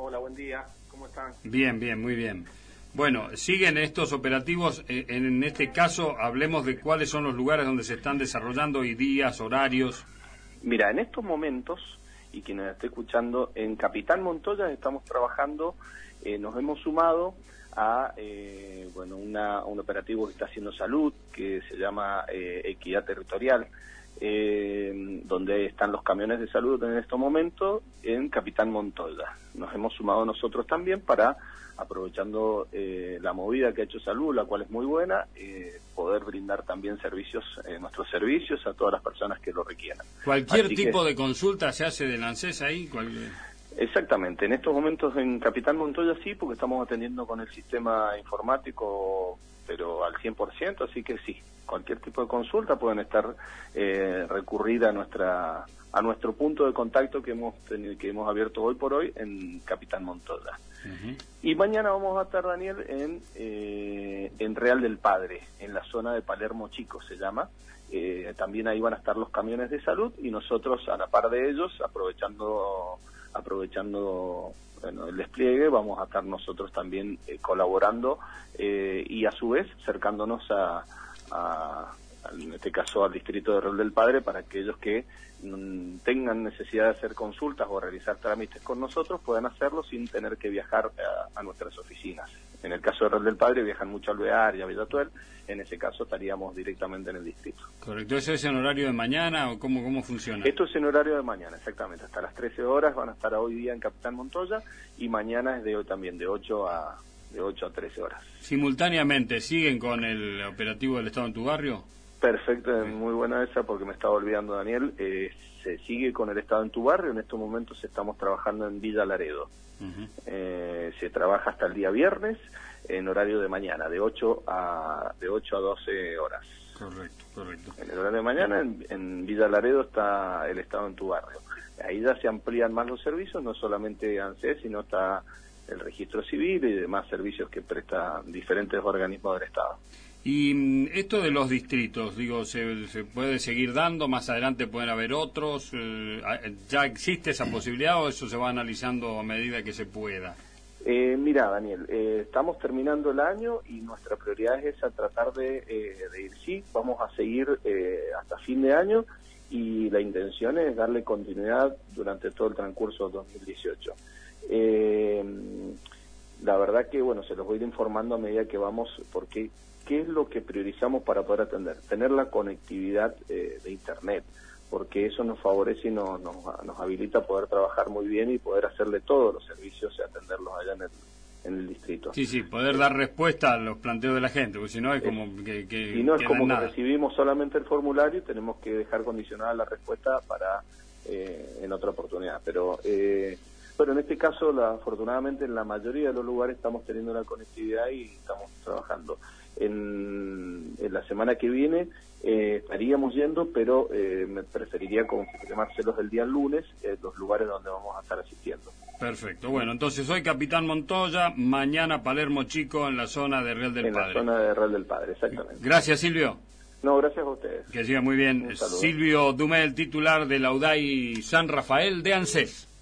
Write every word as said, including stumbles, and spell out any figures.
Hola, buen día. ¿Cómo están? Bien, bien, muy bien. Bueno, siguen estos operativos. Eh, en este caso, hablemos de cuáles son los lugares donde se están desarrollando y días, horarios. Mira, en estos momentos, y quien nos esté escuchando, en Capitán Montoya estamos trabajando, eh, nos hemos sumado a eh, bueno una, un operativo que está haciendo Salud, que se llama eh, Equidad Territorial, eh, donde están los camiones de salud en estos momentos en Capitán Montoya. Nos hemos sumado nosotros también para, aprovechando eh, la movida que ha hecho Salud, la cual es muy buena, eh, poder brindar también servicios, eh, nuestros servicios a todas las personas que lo requieran. ¿Cualquier Así tipo que, de consulta se hace del ANSES ahí? ¿Cuál... Exactamente, en estos momentos en Capitán Montoya sí, porque estamos atendiendo con el sistema informático, pero al cien por ciento, así que sí, cualquier tipo de consulta pueden estar eh, recurrir a nuestra a nuestro punto de contacto que hemos tenido, que hemos abierto hoy por hoy en Capitán Montoya. Uh-huh. Y mañana vamos a estar, Daniel, en eh, en Real del Padre, en la zona de Palermo Chico se llama. Eh, también ahí van a estar los camiones de salud y nosotros a la par de ellos, aprovechando aprovechando bueno, el despliegue, vamos a estar nosotros también eh, colaborando eh, y a su vez acercándonos a, a, en este caso al distrito de Real del Padre, para aquellos que mm, tengan necesidad de hacer consultas o realizar trámites con nosotros puedan hacerlo sin tener que viajar a, a nuestras oficinas. En el caso de Real del Padre viajan mucho al Alvear y a Villatuel, en ese caso estaríamos directamente en el distrito. Correcto, ¿eso es en horario de mañana o cómo, cómo funciona? Esto es en horario de mañana, exactamente, hasta las trece horas van a estar hoy día en Capitán Montoya y mañana es de hoy también, de ocho a trece horas. ¿Simultáneamente siguen con el operativo del Estado en tu barrio? Perfecto, sí. Muy buena esa porque me estaba olvidando, Daniel. Eh, se sigue con el Estado en tu barrio, en estos momentos estamos trabajando en Villa Laredo. Uh-huh. eh, se trabaja hasta el día viernes en horario de mañana, de ocho a doce horas. Correcto, correcto. En el horario de mañana, en, en Villa Laredo está el Estado en tu barrio. Ahí ya se amplían más los servicios, no solamente ANSES, sino está el registro civil y demás servicios que prestan diferentes organismos del Estado. Y esto de los distritos, digo, ¿se, se puede seguir dando? ¿Más adelante pueden haber otros? Eh, ¿Ya existe esa posibilidad o eso se va analizando a medida que se pueda? Eh, mira, Daniel, eh, estamos terminando el año y nuestra prioridad es esa, tratar de, eh, de ir, sí, vamos a seguir eh, hasta fin de año y la intención es darle continuidad durante todo el transcurso de dos mil dieciocho. Eh, la verdad que, bueno, se los voy a ir informando a medida que vamos, porque ¿qué es lo que priorizamos para poder atender? Tener la conectividad eh, de Internet, porque eso nos favorece y nos, nos, nos habilita a poder trabajar muy bien y poder hacerle todos los servicios y atenderlos allá en el, en el distrito. Sí, sí, poder dar respuesta a los planteos de la gente, porque si no es como que, que si no es como nada. que recibimos solamente el formulario y tenemos que dejar condicionada la respuesta para eh, en otra oportunidad. Pero eh, bueno, en este caso, la, afortunadamente, en la mayoría de los lugares estamos teniendo la conectividad y estamos trabajando. En, en la semana que viene eh, estaríamos yendo, pero eh, me preferiría confirmárselos el día lunes, eh, los lugares donde vamos a estar asistiendo. Perfecto, bueno, entonces hoy Capitán Montoya, mañana Palermo Chico en la zona de Real del en Padre. En la zona de Real del Padre, exactamente. Gracias, Silvio. No, gracias a ustedes. Que siga muy bien. Silvio Dumel, titular de la U D A I San Rafael de ANSES.